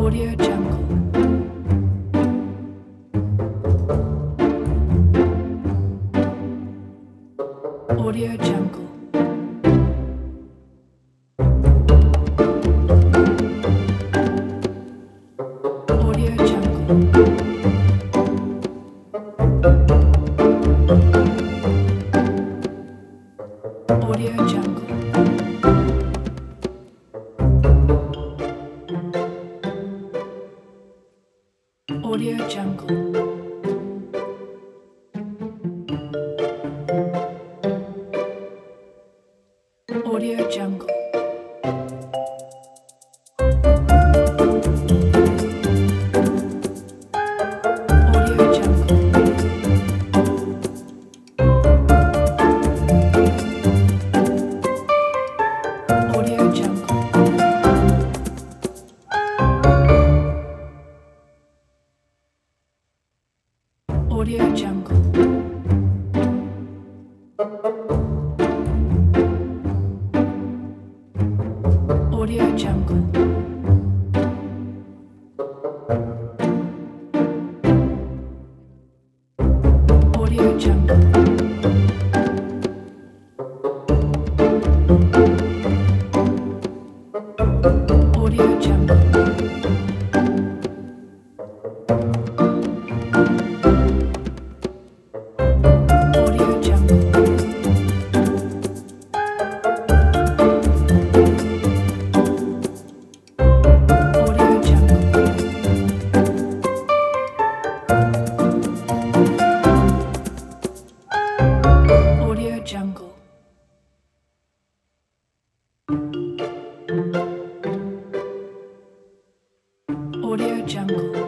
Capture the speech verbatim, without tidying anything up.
Audio Jungle. Audio Jungle. Audio Jungle. Audio Jungle. Audio Jungle. Audio Jungle. Audio Jungle. Audio Jungle. Audio Jungle. Audio Jungle. Audio Jungle. Audio Jungle. Audio Jungle. Audio Jungle. Audio Jungle. Audio Jungle.